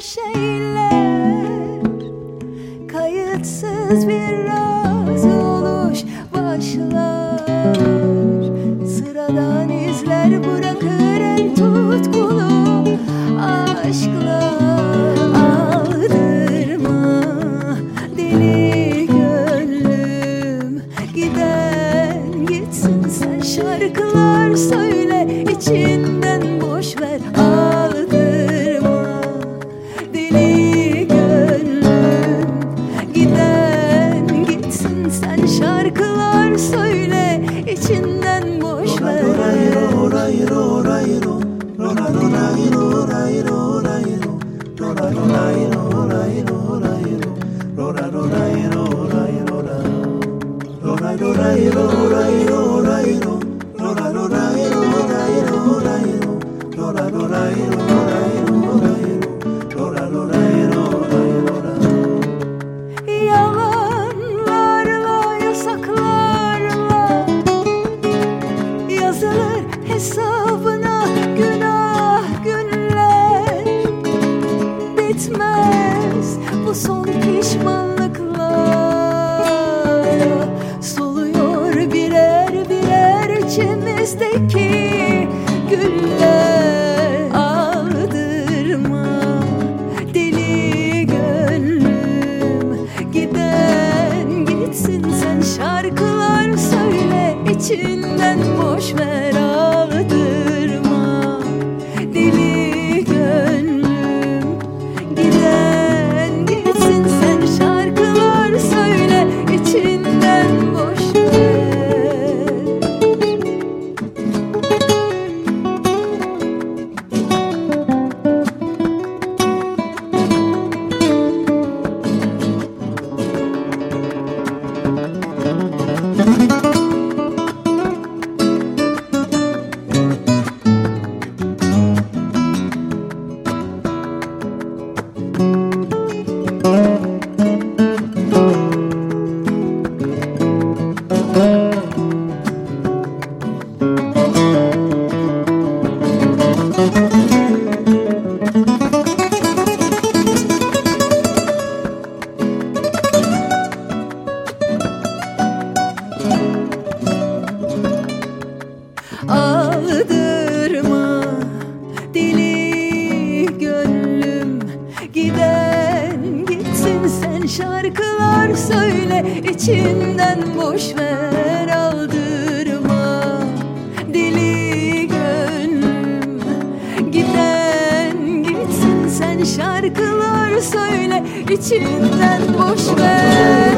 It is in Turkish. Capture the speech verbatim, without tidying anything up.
şeyler, kayıtsız bir razı oluş başlar. Sıradan izler bırakır en tutkulu aşklar. Aldırma deli gönlüm, giden gitsin, sen şarkılar söyle, içinden boş ver. Aldırma deli gönlüm, giden gitsin, sen şarkılar söyle, içinden boş ver. Yalanlarla, yasaklarla yazılır hesabına günah günler. Bitmez bu son pişmanlıklar, soluyor birer birer içimizdeki güller. Aldırma deli gönlüm, giden gitsin, sen şarkılar söyle, içinden boş ver. Aldırma deli gönlüm, giden gitsin, sen şarkılar söyle, içinden boş ver. Aldırma deli gönlüm, giden gitsin, sen şarkılar söyle, içinden boş ver. Aldırma deli gönlüm, giden gitsin, sen şarkılar söyle, içinden boş ver.